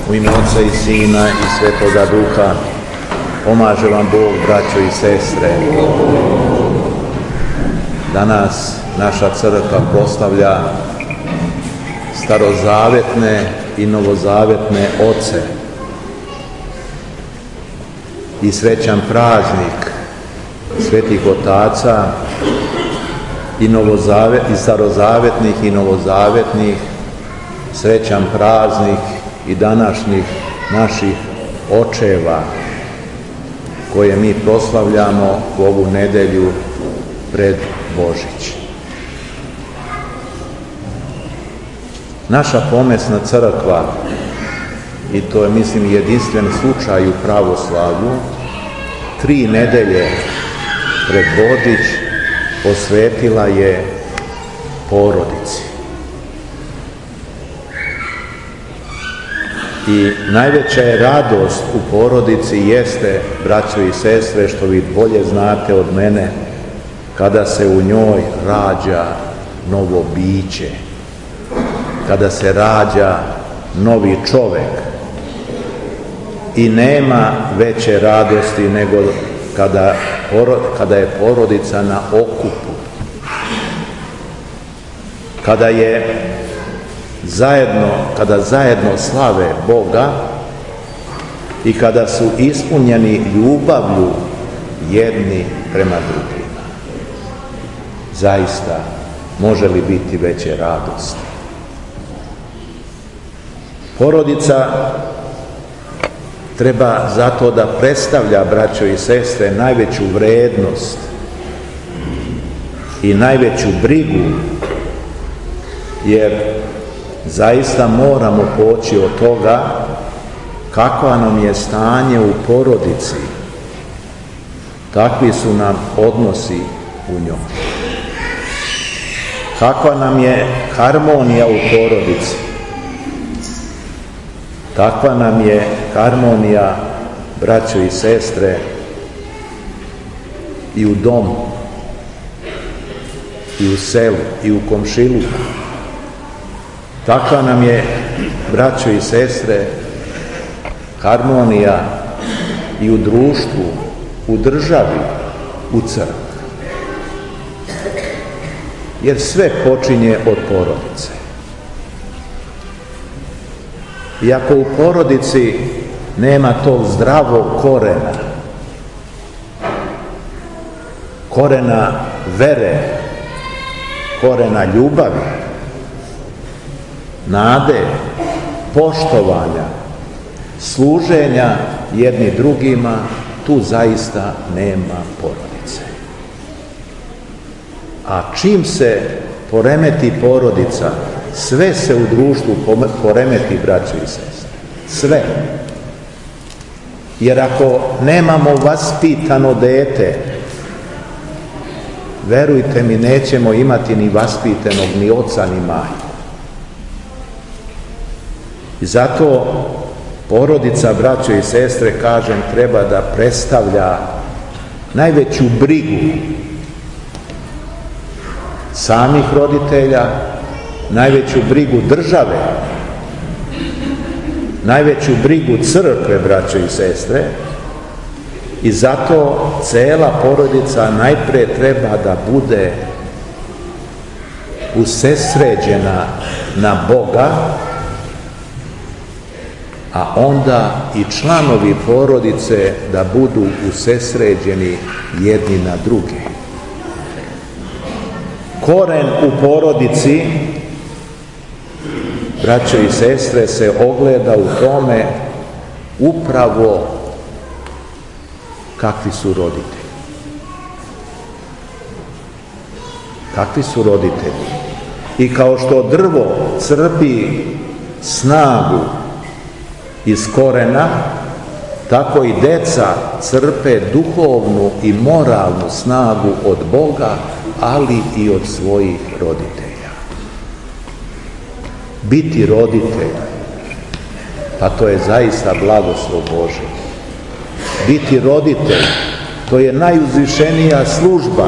U ime Oca i Sina i Svetoga Duha, pomaže vam Bog, braćo i sestre. Danas naša crkva proslavlja starozavetne i novozavetne oce. I srećan praznik svetih otaca i starozavetnih i novozavetnih, srećan praznik i današnjih naših očeva koje mi proslavljamo u ovu nedelju pred Božić. Naša pomesna crkva, i to je mislim jedinstven slučaj u pravoslavlju, 3 nedelje pred Božić posvetila je porodici. I najveća je radost u porodici jeste, braćo i sestre, što vi bolje znate od mene, kada se u njoj rađa novo biće, kada se rađa novi čovek. I nema veće radosti nego kada je porodica na okupu, kada zajedno slave Boga i kada su ispunjeni ljubavlju jedni prema drugima. Zaista, može li biti veće radosti? Porodica treba zato da predstavlja, braćo i sestre, najveću vrednost i najveću brigu, jer zaista moramo poći od toga kakva nam je stanje u porodici, takvi su nam odnosi u njoj. Kakva nam je harmonija u porodici, takva nam je harmonija, braćo i sestre, i u domu, i u selu, i u komšiluku. Takva nam je, braćo i sestre, harmonija i u društvu, u državi, u crkvi. Jer sve počinje od porodice. I ako u porodici nema tog zdravog korena vere, korena ljubavi, nade, poštovanja, služenja jedni drugima, tu zaista nema porodice. A čim se poremeti porodica, sve se u društvu poremeti, braćo i sestre. Sve. Jer ako nemamo vaspitano dete, verujte mi, nećemo imati ni vaspitanog ni oca ni majku. I zato porodica, braćo i sestre, kažem, treba da predstavlja najveću brigu samih roditelja, najveću brigu države, najveću brigu crkve, braćo i sestre, i zato cela porodica najpre treba da bude usesređena na Boga, a onda i članovi porodice da budu usesređeni jedni na druge. Koren u porodici, braćo i sestre, se ogleda u tome upravo kakvi su roditelji. Kakvi su roditelji? I kao što drvo crpi snagu iz korena, tako i deca crpe duhovnu i moralnu snagu od Boga, ali i od svojih roditelja. Biti roditelj, pa to je zaista blagoslov Božji. Biti roditelj, to je najuzvišenija služba,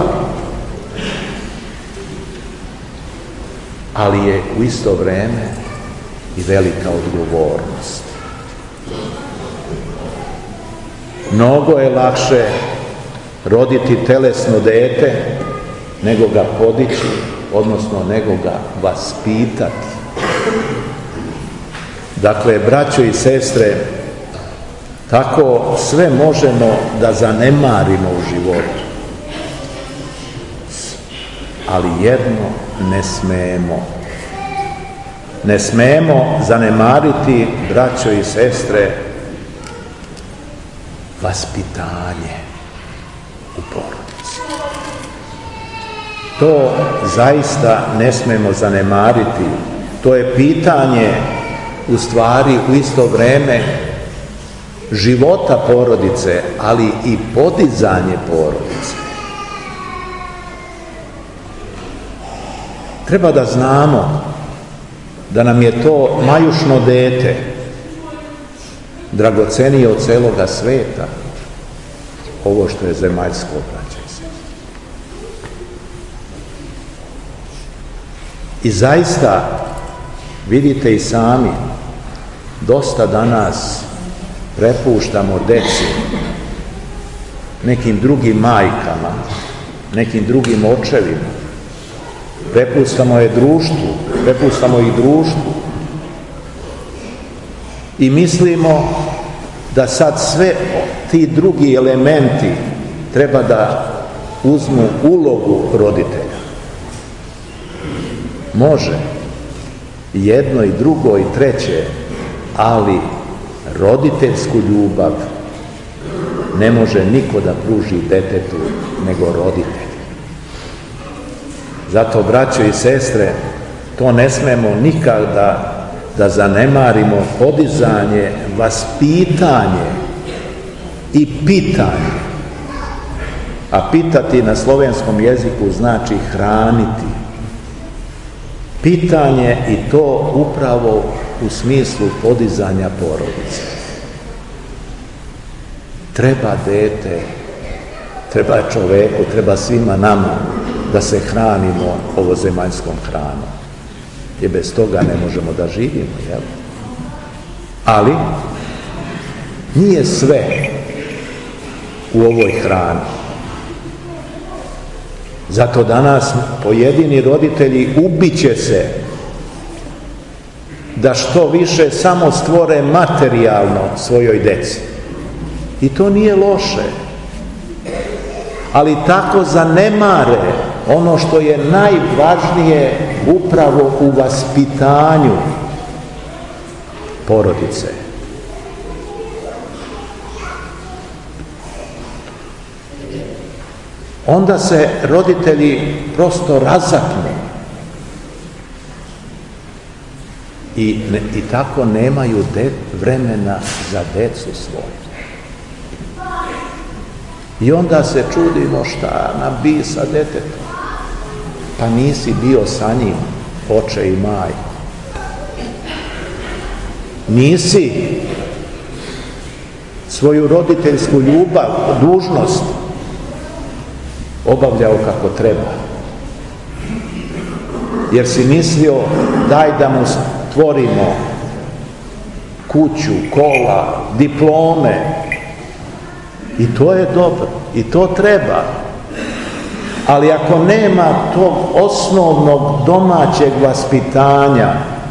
ali je u isto vreme i velika odgovornost. Mnogo je lakše roditi telesno dete nego ga podići, odnosno nego ga vaspitati. Dakle, braćo i sestre, tako sve možemo da zanemarimo u životu. Ali jedno ne smemo. Ne smemo zanemariti, braćo i sestre, vaspitanje u porodici. To zaista ne smemo zanemariti. To je pitanje, u stvari, u isto vrijeme života porodice, ali i podizanje porodice. Treba da znamo da nam je to majušno dete dragocenije od celoga sveta, ovo što je zemaljsko, braće i sestre. I zaista, vidite i sami, dosta danas prepuštamo deci nekim drugim majkama, nekim drugim očevima. Prepuštamo ih društvu i mislimo da sad sve ti drugi elementi treba da uzmu ulogu roditelja. Može jedno i drugo i treće, ali roditeljsku ljubav ne može niko da pruži detetu nego roditelj. Zato, braćo i sestre, to ne smemo nikada da zanemarimo, podizanje, vaspitanje i pitanje. A pitati na slovenskom jeziku znači hraniti. Pitanje, i to upravo u smislu podizanja porodice. Treba dete, treba čoveku, treba svima nama da se hranimo ovozemaljskom hranom. Jer bez toga ne možemo da živimo, jel? Ali nije sve u ovoj hrani. Zato danas pojedini roditelji ubiće se da što više samo stvore materijalno svojoj deci. I to nije loše. Ali tako zanemare ono što je najvažnije upravo u vaspitanju porodice. Onda se roditelji prosto razapnu i tako nemaju vremena za decu svoju. I onda se čudimo šta nam bi sa detetom. Pa nisi bio sa njim, oče i majko. Nisi svoju roditeljsku ljubav, dužnost obavljao kako treba. Jer si mislio, daj da mu stvorimo kuću, kola, diplome. I to je dobro, i to treba. Ali ako nema tog osnovnog domaćeg vaspitanja,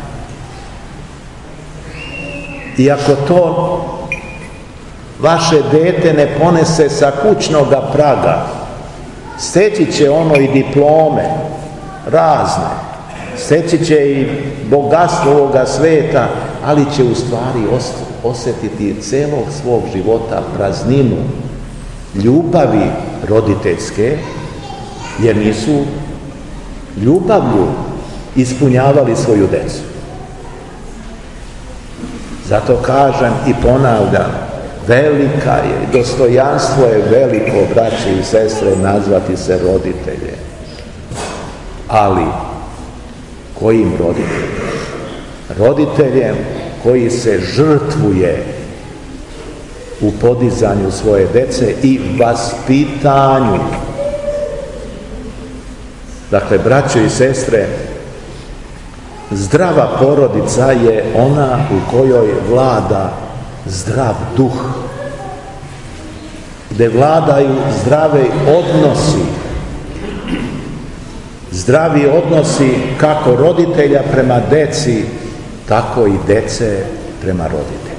i ako to vaše dete ne ponese sa kućnoga praga, steći će ono i diplome razne, steći će i bogatstvo ovoga sveta, ali će u stvari osjetiti celog svog života prazninu ljubavi roditeljske, jer nisu ljubavlju ispunjavali svoju decu. Zato kažem i ponavljam, velika je, dostojanstvo je veliko, braće i sestre, nazvati se roditelje. Ali, kojim roditeljem? Roditeljem koji se žrtvuje u podizanju svoje dece i vaspitanju. Dakle, braćo i sestre, zdrava porodica je ona u kojoj vlada zdrav duh, gdje vladaju zdravi odnosi kako roditelja prema deci, tako i dece prema roditeljima.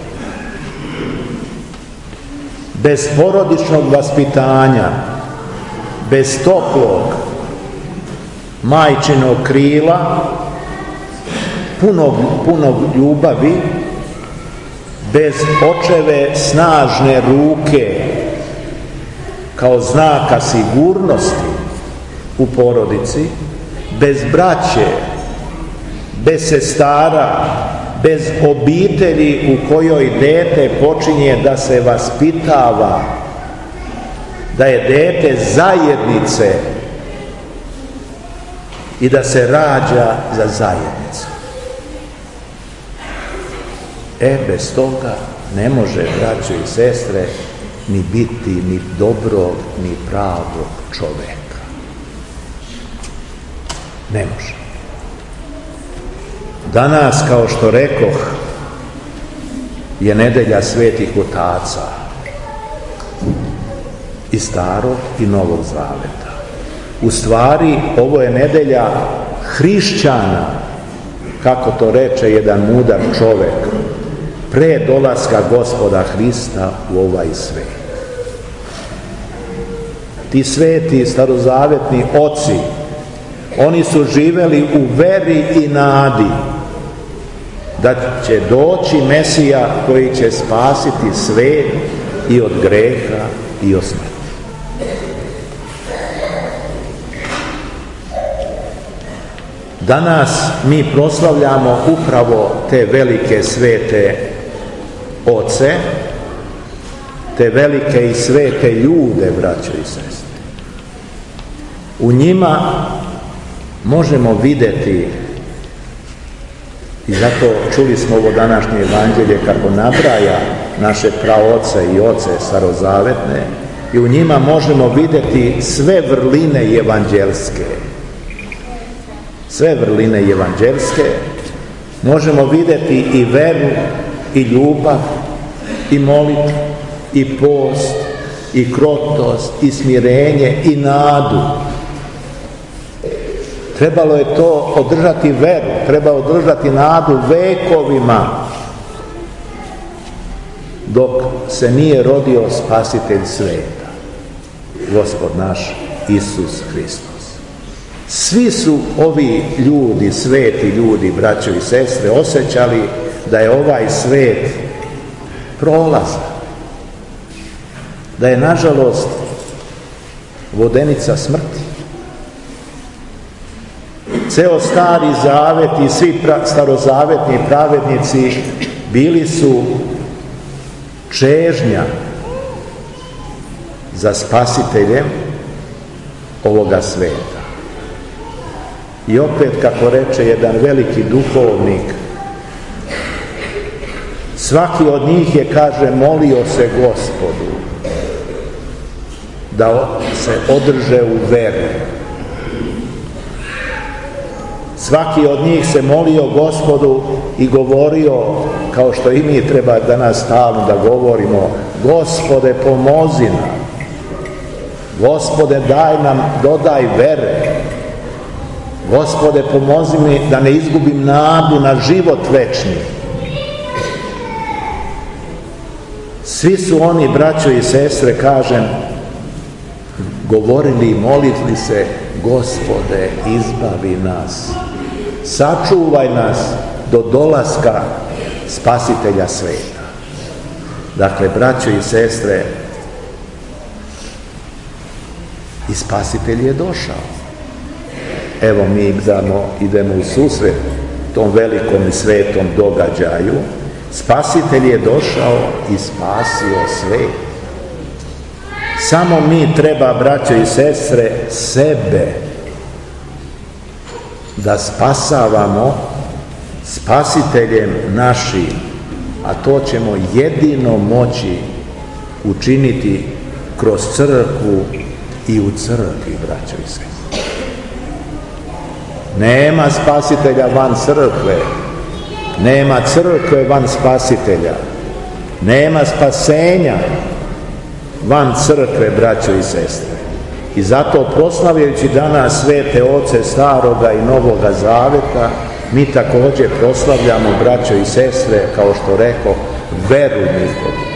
Bez porodičnog vaspitanja, bez toplog majčinog krila, punog ljubavi, bez očeve snažne ruke kao znaka sigurnosti u porodici, bez braće, bez sestara, bez obitelji u kojoj dete počinje da se vaspitava, da je dete zajednice i da se rađa za zajednicu. Bez toga ne može, braćo i sestre, ni biti ni dobrog, ni pravog čoveka. Ne može. Danas, kao što rekoh, je nedelja svetih otaca i Starog i Novog Zaveta. U stvari, ovo je nedelja hrišćana, kako to reče jedan mudar čovek, pre dolaska Gospoda Hrista u ovaj svet. Ti sveti starozavetni oci, oni su živeli u veri i nadi da će doći Mesija koji će spasiti svet i od greha i od smrti. Danas mi proslavljamo upravo te velike svete oce, te velike i svete ljude, braćo i sestre. U njima možemo vidjeti, i zato čuli smo ovo današnje evanđelje kako nabraja naše praoce i oce starozavetne, i u njima možemo vidjeti sve vrline evanđelske. Sve vrline evanđelske, možemo vidjeti i veru, i ljubav, i molitvu, i post, i krotost, i smirenje, i nadu. Trebalo je to održati veru, treba održati nadu vekovima, dok se nije rodio spasitelj sveta, Gospod naš Isus Hristos. Svi su ovi ljudi, sveti ljudi, braćo i sestre, osjećali da je ovaj svet prolazan, da je nažalost vodenica smrti. Ceo Stari Zavet i svi starozavetni pravednici bili su čežnja za spasiteljem ovoga sveta. I opet, kako reče jedan veliki duhovnik, svaki od njih je, kaže, molio se Gospodu da se održe u veri. Svaki od njih se molio Gospodu i govorio, kao što i mi treba danas stalno da govorimo, Gospode, pomozi nam. Gospode, daj nam, dodaj vere. Gospode, pomozi mi da ne izgubim nadu na život večni. Svi su oni, braćo i sestre, kažem, govorili i molitli se, Gospode, izbavi nas, sačuvaj nas do dolaska spasitelja sveta. Dakle, braćo i sestre, i spasitelj je došao. Evo, mi idemo u susret tom velikom i svetom događaju. Spasitelj je došao i spasio svet. Samo mi treba, braćo i sestre, sebe da spasavamo spasiteljem našim, a to ćemo jedino moći učiniti kroz crkvu i u crkvi, braćo i sestre. Nema spasitelja van crkve, nema crkve van spasitelja. Nema spasenja van crkve, braćo i sestre. I zato proslavljajući danas svete oce Staroga i Novoga Zaveta, mi također proslavljamo, braćo i sestre, kao što rekao, veru njihovu.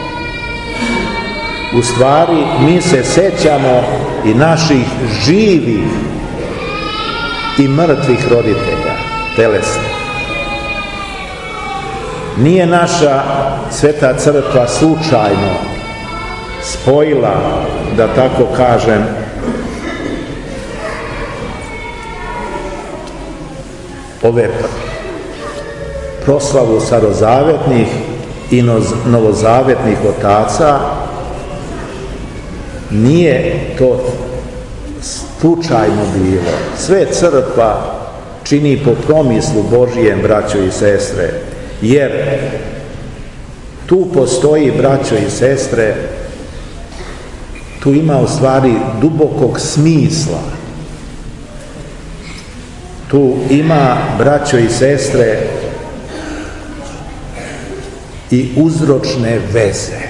U stvari, mi se sećamo i naših živih i mrtvih roditelja, telesnih. Nije naša sveta crkva slučajno spojila, da tako kažem, ove proslavu starozavetnih i novozavetnih otaca. Nije to slučajno bilo. Sve crkva čini po promislu Božijem, braćo i sestre, jer tu postoji, braćo i sestre, tu ima u stvari dubokog smisla. Tu ima, braćo i sestre, i uzročne veze.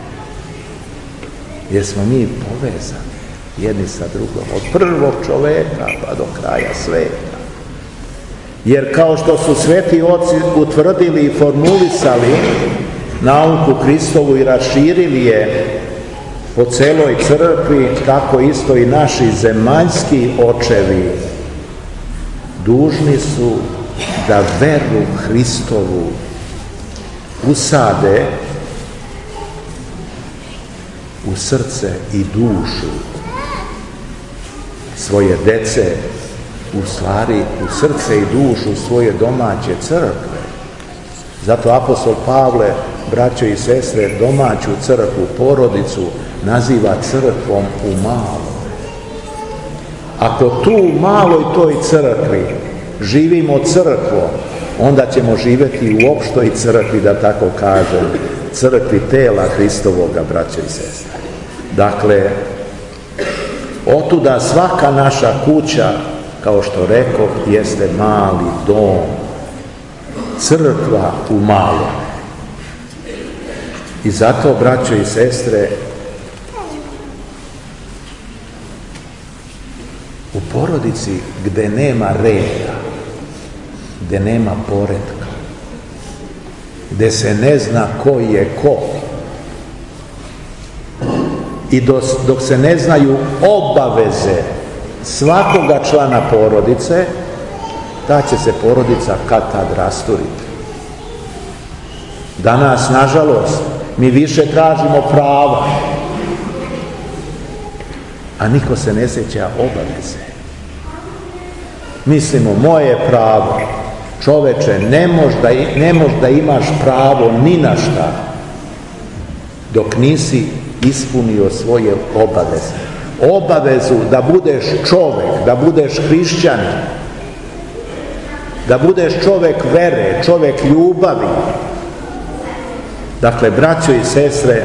Jer smo mi povezani jedni sa drugom, od prvog čoveka pa do kraja sveta. Jer kao što su sveti oci utvrdili i formulisali nauku Hristovu i raširili je po celoj crkvi, tako isto i naši zemaljski očevi dužni su da veru Hristovu usade u srce i dušu svoje dece, u stvari u srce i dušu svoje domaće crkve. Zato apostol Pavle, braćo i sestre, domaću crkvu, porodicu, naziva crkvom u maloj. Ako tu u maloj toj crkvi živimo crkvom, onda ćemo živjeti u opštoj crkvi, da tako kažem, crkvi tela Hristovoga, braćo i sestre. Dakle, otuda svaka naša kuća, kao što rekoh, jeste mali dom, crkva u malom. I zato, braćo i sestre, u porodici gde nema reda, gde nema poretka, gde se ne zna ko je ko, i dok se ne znaju obaveze svakoga člana porodice, ta će se porodica kad-tad rasturiti. Danas, nažalost, mi više tražimo prava, a niko se ne sjeća obaveze. Mislimo, moje pravo. Čoveče, ne možeš da imaš pravo ni na šta dok nisi ispunio svoje obaveze. Obavezu da budeš čovek, da budeš hrišćanin, da budeš čovek vere, čovek ljubavi. Dakle, braćo i sestre,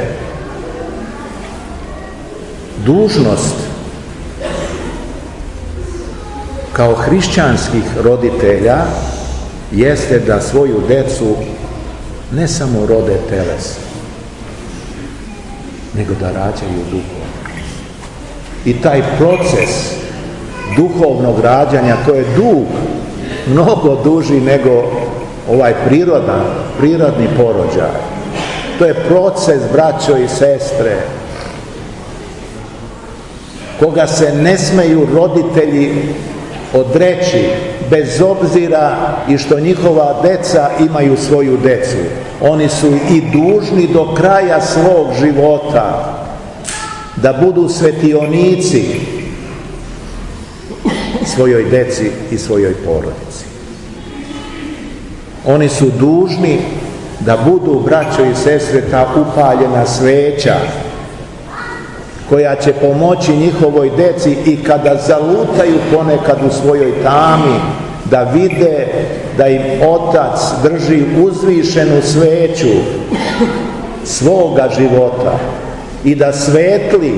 dužnost kao hrišćanskih roditelja jeste da svoju decu ne samo rode telesno, nego da rađaju duhovno. I taj proces duhovnog rađanja, to je dug, mnogo duži nego ovaj prirodni porođaj. To je proces, braćo i sestre, koga se ne smeju roditelji odreći, bez obzira i što njihova deca imaju svoju decu. Oni su i dužni do kraja svog života da budu svetionici svojoj deci i svojoj porodici. Oni su dužni da budu, braćo i sestre, ta upaljena sveća koja će pomoći njihovoj deci i kada zalutaju ponekad u svojoj tami, da vide da im otac drži uzvišenu sveću svoga života i da svetli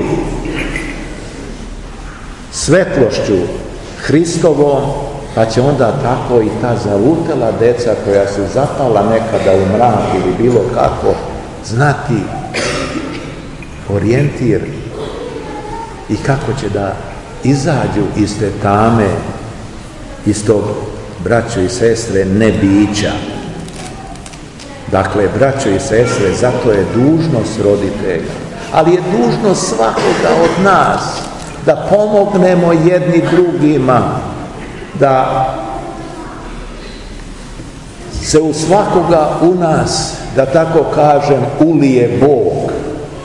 svetlošću Hristovom, pa će onda tako i ta zalutela deca koja su zapala nekada u mrak ili bilo kako, znati orijentir i kako će da izađu iz te tame, iz tog, braćo i sestre, nebića. Dakle, braćo i sestre, zato je dužnost roditelja, ali je dužnost svakoga od nas da pomognemo jedni drugima, da se u svakoga u nas, da tako kažem, ulije Bog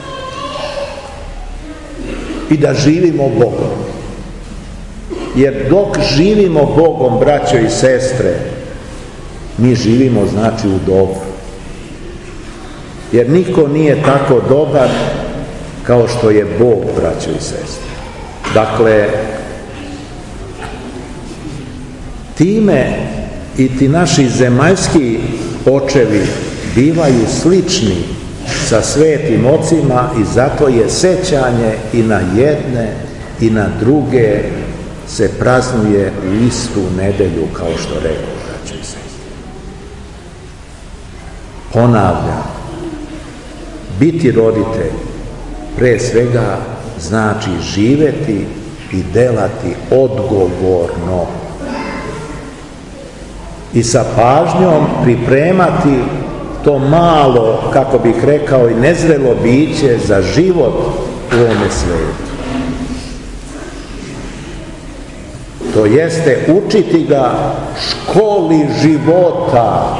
i da živimo Bogom. Jer dok živimo Bogom, braćo i sestre, mi živimo znači u dobru. Jer niko nije tako dobar kao što je Bog, braćo i sestre. Dakle, time i ti naši zemaljski očevi bivaju slični sa svetim ocima i zato je sećanje i na jedne i na druge se praznuje u istu nedelju, kao što rekao, braćo i sestre. Ponavljam, biti roditelj pre svega znači živeti i delati odgovorno i sa pažnjom pripremati to malo, kako bih rekao, i nezrelo biće za život u ovome svijetu. To jeste učiti ga školi života.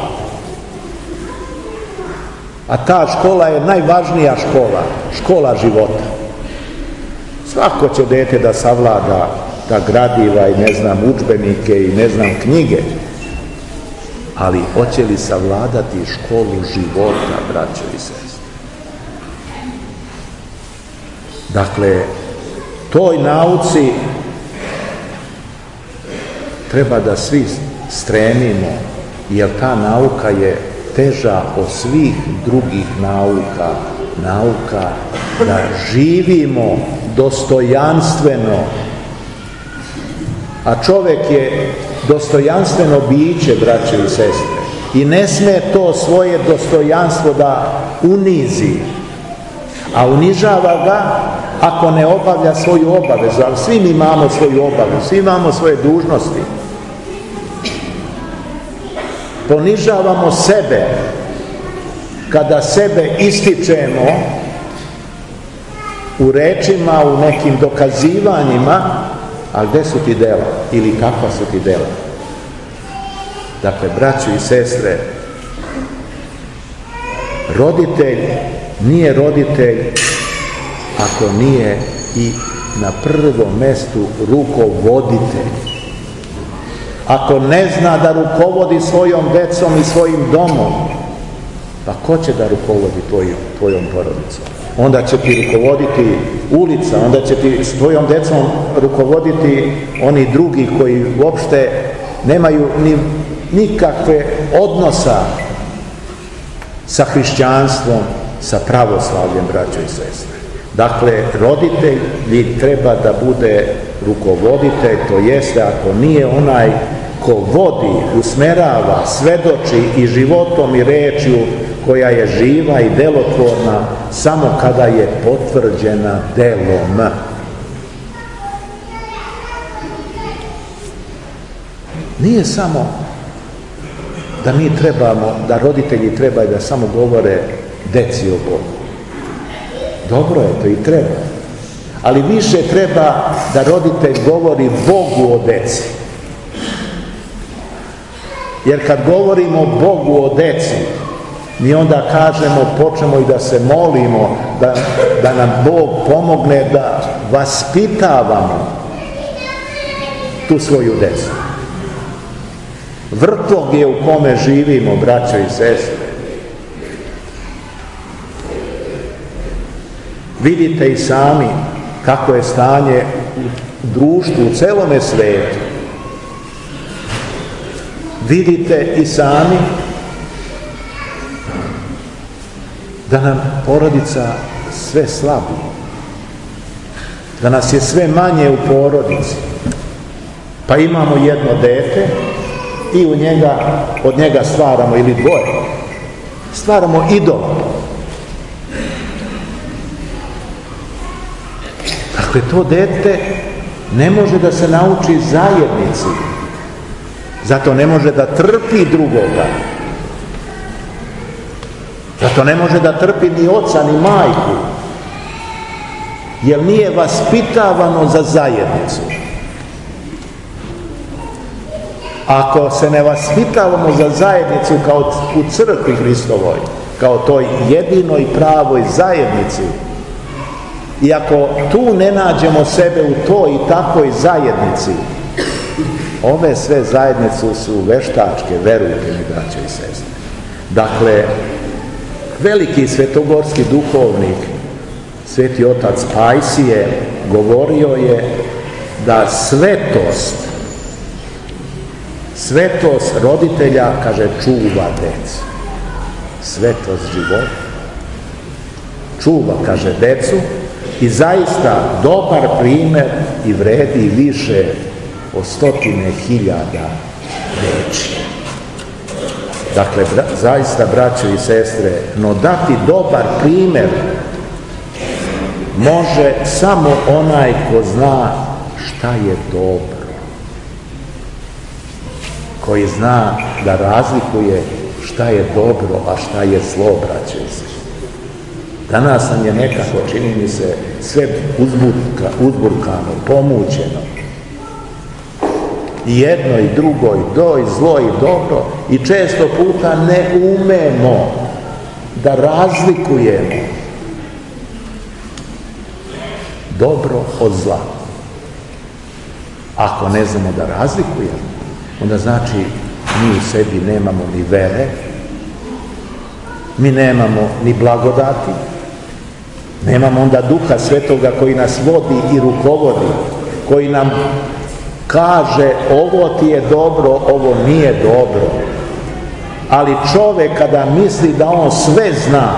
A ta škola je najvažnija škola, škola života. Svako će dete da savlada ta gradiva i udžbenike i knjige, ali hoće li savladati školu života, braćo i sestre? Dakle, toj nauci treba da svi stremimo, jer ta nauka je teža od svih drugih nauka. Nauka da živimo dostojanstveno. A čovjek je dostojanstveno biće, braćo i sestre, i ne sme to svoje dostojanstvo da unizi, a unižava ga ako ne obavlja svoju obavezu. Ali svi mi imamo svoju obavezu, svi imamo svoje dužnosti. Ponižavamo sebe kada sebe ističemo u rečima, u nekim dokazivanjima, a gde su ti dela ili kakva su ti dela? Dakle, braćo i sestre, roditelj nije roditelj ako nije i na prvom mestu rukovoditelj. Ako ne zna da rukovodi svojom decom i svojim domom, pa ko će da rukovodi tvojom porodicom? Onda će ti rukovoditi ulica, onda će ti s tvojom decom rukovoditi oni drugi koji uopšte nemaju nikakve odnosa sa hrišćanstvom, sa pravoslavljem, braćo i sestre. Dakle, roditelj treba da bude rukovoditelj, to jeste ako nije onaj ko vodi, usmerava, svedoči i životom i rečju koja je živa i delotvorna samo kada je potvrđena delom. Nije samo da mi trebamo, da roditelji trebaju da samo govore deci o Bogu. Dobro je, to i treba. Ali više treba da roditelj govori Bogu o deci. Jer kad govorimo Bogu o deci, mi onda kažemo, počnemo i da se molimo da nam Bog pomogne da vaspitavamo tu svoju decu. Vrtlog je u kome živimo, braćo i sestre. Vidite i sami kako je stanje u društvu, u celome svijetu. Vidite i sami da nam porodica sve slabi, da nas je sve manje u porodici. Pa imamo jedno dete i od njega stvaramo, ili dvoje, stvaramo idola. Dakle, to dete ne može da se nauči zajednici, zato ne može da trpi drugoga, zato ne može da trpi ni oca ni majku, jer nije vaspitavano za zajednicu. Ako se ne vaspitavamo za zajednicu kao u crkvi Hristovoj, kao toj jedinoj pravoj zajednici, i ako tu ne nađemo sebe u toj i takvoj zajednici, ove sve zajednice su veštačke, verujte mi, braće i sestre. Dakle, veliki svetogorski duhovnik, sveti otac Pajsije, govorio je da svetost roditelja, kaže, čuva decu. Svetost života čuva, kaže, decu, i zaista dobar primjer i vredi više od 100.000 reči. Dakle, zaista, braćo i sestre, no dati dobar primjer može samo onaj ko zna šta je dobro, koji zna da razlikuje šta je dobro, a šta je zlo, braćo i sestre. Danas nam je nekako, čini mi se, sve uzburkano, pomućeno. I jedno i drugo, i zlo i dobro, i često puta ne umemo da razlikujemo dobro od zla. Ako ne znamo da razlikujemo, onda znači mi u sebi nemamo ni vere, mi nemamo ni blagodati, nemamo onda Duha Svetoga koji nas vodi i rukovodi, koji nam kaže ovo ti je dobro, ovo nije dobro. Ali čovjek kada misli da on sve zna,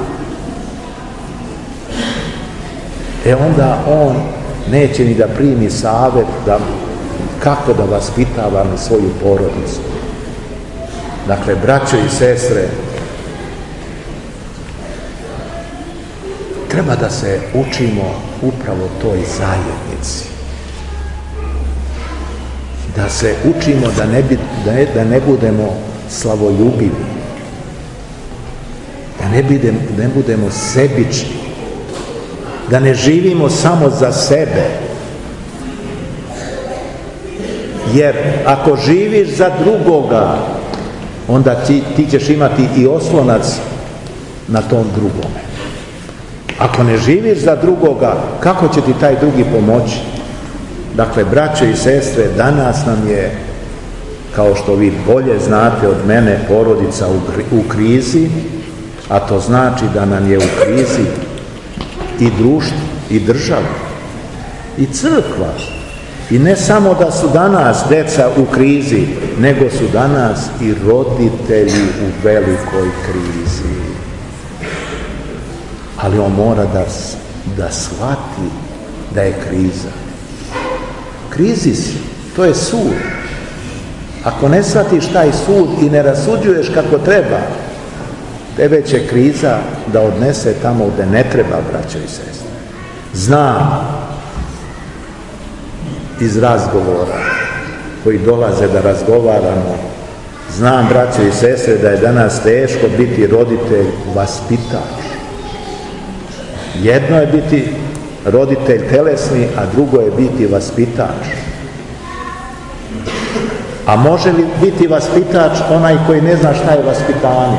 onda on neće ni da primi savjet kako da vaspitava na svoju porodicu. Dakle, braćo i sestre, treba da se učimo upravo toj zajednici. Da se učimo da ne budemo slavoljubivi, da ne budemo sebični, da ne živimo samo za sebe. Jer ako živiš za drugoga, onda ti ćeš imati i oslonac na tom drugome. Ako ne živiš za drugoga, kako će ti taj drugi pomoći? Dakle, braćo i sestre, danas nam je, kao što vi bolje znate od mene, porodica u krizi, a to znači da nam je u krizi i društvo, i država, i crkva. I ne samo da su danas deca u krizi, nego su danas i roditelji u velikoj krizi. Ali on mora da shvati da je kriza. Krizi si, to je sud. Ako ne shvatiš taj sud i ne rasuđuješ kako treba, tebe će kriza da odnese tamo gde ne treba, braćo i sestre. Znam iz razgovora koji dolaze da razgovaramo, znam, braćo i sestre, da je danas teško biti roditelj, vaspitač. Jedno je biti roditelj telesni, a drugo je biti vaspitač. A može li biti vaspitač onaj koji ne zna šta je vaspitanje?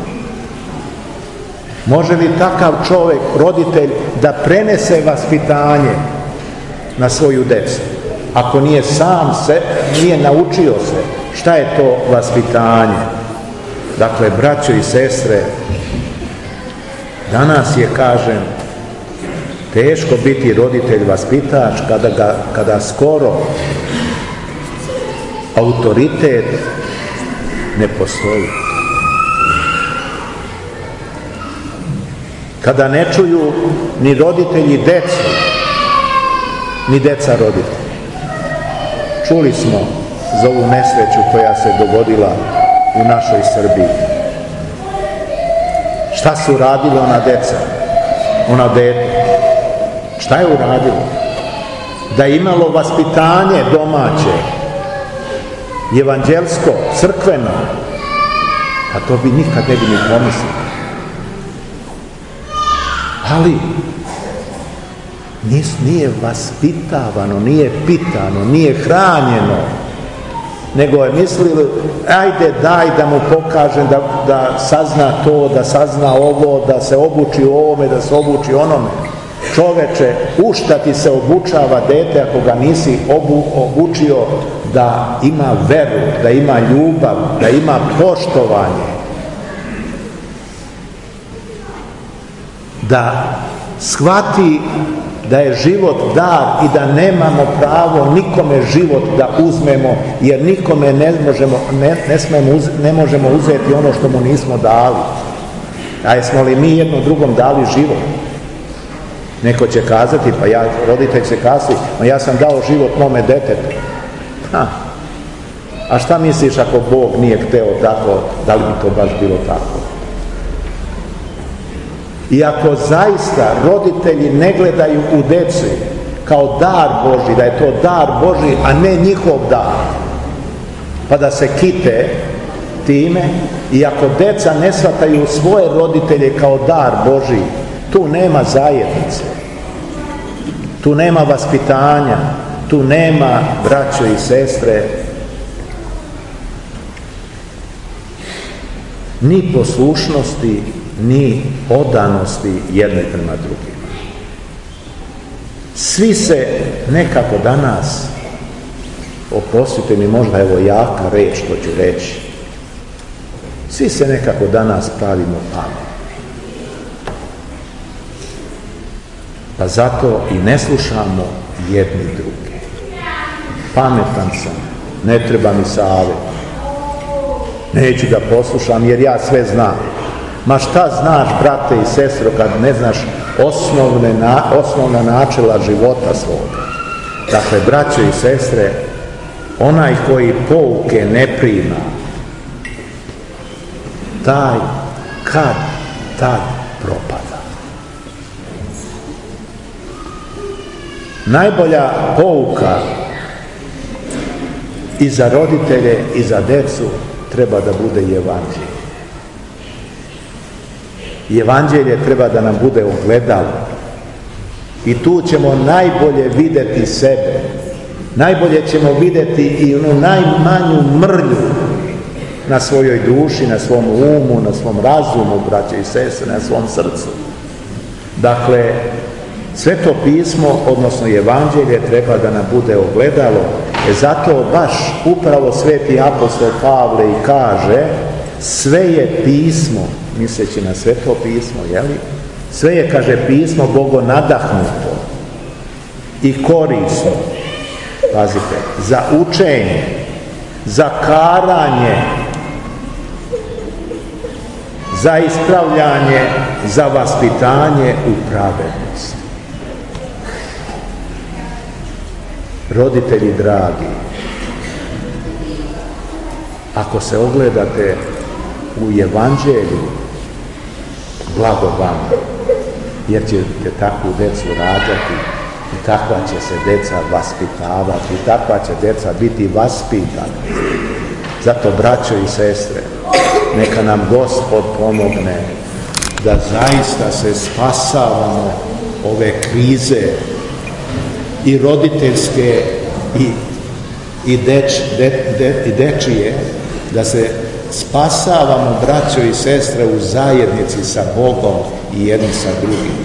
Može li takav čovjek, roditelj, da prenese vaspitanje na svoju decu, ako nije nije naučio se šta je to vaspitanje? Dakle, braćo i sestre, danas je, kažem, teško biti roditelj vaspitač kada skoro autoritet ne postoji. Kada ne čuju ni roditelji decu, ni deca roditelji. Čuli smo za ovu nesreću koja se dogodila u našoj Srbiji. Šta su radila ona deca, ona dete? Šta je uradilo? da je imalo vaspitanje domaće, evanđelsko, crkveno, a to bi nikad ne bi ni pomislili. Ali nije vaspitavano, nije pitano, nije hranjeno, nego je mislili, ajde daj da mu pokažem da sazna to, da sazna ovo, da se obuči ovome, da se obuči onome. Čoveče, u šta ti se obučava dete ako ga nisi obučio da ima veru, da ima ljubav, da ima poštovanje, da shvati da je život dar i da nemamo pravo nikome život da uzmemo, jer nikome ne možemo uzeti ono što mu nismo dali. A jesmo li mi jedno drugom dali život? Neko će kazati, pa roditelj će kazati, ma ja sam dao život mome detetu. A šta misliš ako Bog nije hteo tako, da li bi to baš bilo tako? I ako zaista roditelji ne gledaju u deci kao dar Božji, da je to dar Božji, a ne njihov dar, pa da se kite time, i ako deca ne shvataju svoje roditelje kao dar Božji, tu nema zajednice, tu nema vaspitanja, tu nema, braćo i sestre, ni poslušnosti, ni odanosti jedni prema drugima. Svi se nekako danas, oprostite mi možda evo jaka reč što ću reći, svi se nekako danas pravimo pametni. Pa zato i ne slušamo jedni druge. Pametan sam, ne treba mi savjet. Neću da poslušam jer ja sve znam. Ma šta znaš, brate i sestro, kad ne znaš osnovna načela života svoga? Dakle, braćo i sestre, onaj koji pouke ne prima, taj tad propada. Najbolja pouka i za roditelje i za decu treba da bude evanđelje. Evanđelje treba da nam bude ogledalo. I tu ćemo najbolje vidjeti sebe. Najbolje ćemo vidjeti i onu najmanju mrlju na svojoj duši, na svom umu, na svom razumu, braće i sestre, na svom srcu. Dakle, Sveto pismo, odnosno evanđelje, treba da nam bude ogledalo. Zato baš upravo sveti apostol Pavle i kaže, sve je pismo, misleći na Sveto pismo, jeli? Sve je, kaže, pismo bogonadahnuto i korisno, pazite, za učenje, za karanje, za ispravljanje, za vaspitanje u pravednosti. Roditelji dragi, ako se ogledate u evanđelju, blago vama, jer ćete takvu decu rađati i takva će se deca vaspitavati i takva će deca biti vaspitana. Zato, braćo i sestre, neka nam Gospod pomogne da zaista se spasavamo ove krize i roditeljske i dečije, da se spasavamo, braćo i sestre, u zajednici sa Bogom i jedni sa drugim.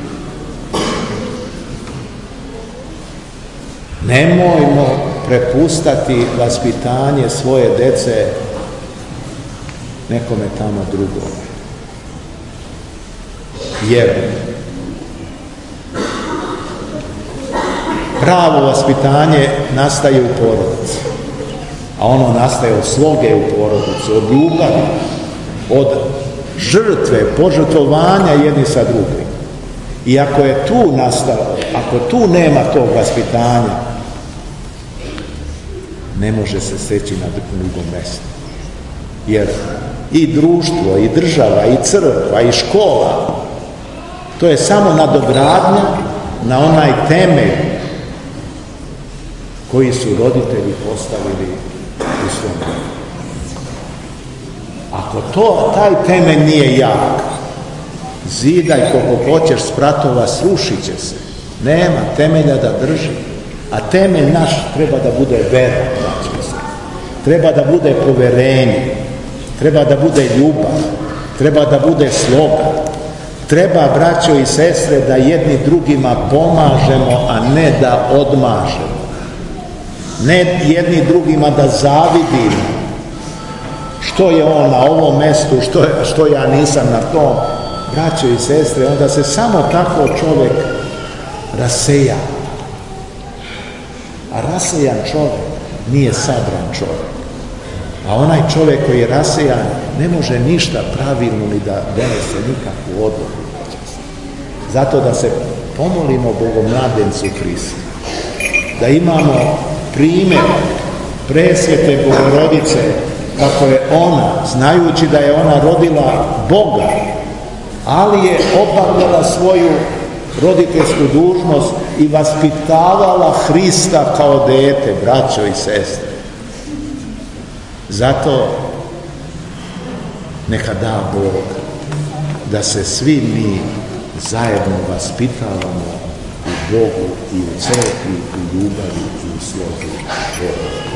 Nemojmo prepustati vaspitanje svoje dece nekome tamo drugom. Jer pravo vaspitanje nastaje u porodici, a ono nastaje od sloge u porodici, od ljubavi, od žrtve, požrtvovanja jedni sa drugim. I ako je tu nastalo, ako tu nema tog vaspitanja, ne može se steći na drugom mjestu. Jer i društvo, i država, i crkva, i škola, to je samo nadogradnja na onaj temelj koji su roditelji postavili u svom. Ako taj temelj nije jak, zidaj koliko hoćeš spratova, srušit će se. Nema temelja da drži. A temelj naš treba da bude vera, treba da bude poverenje, treba da bude ljubav, treba da bude sloga. Treba, braćo i sestre, da jedni drugima pomažemo, a ne da odmažemo. Ne jedni drugima da zavidimo. Što je on na ovom mestu, što ja nisam na tom. Braćo i sestre, onda se samo tako čovjek raseja. A rasejan čovjek nije sabran čovjek. A onaj čovjek koji je rasejan ne može ništa pravilno ni da donese nikakvu odluku. Zato da se pomolimo Bogomladencu Hristu. Da imamo primjer presvete Bogorodice, kako je ona, znajući da je ona rodila Boga, ali je obavljala svoju roditeljsku dužnost i vaspitavala Hrista kao dete, braćo i sestre. Zato neka da Bog da se svi mi zajedno vaspitavamo u Bogu i u crkvi, u ljubavi i u slogu.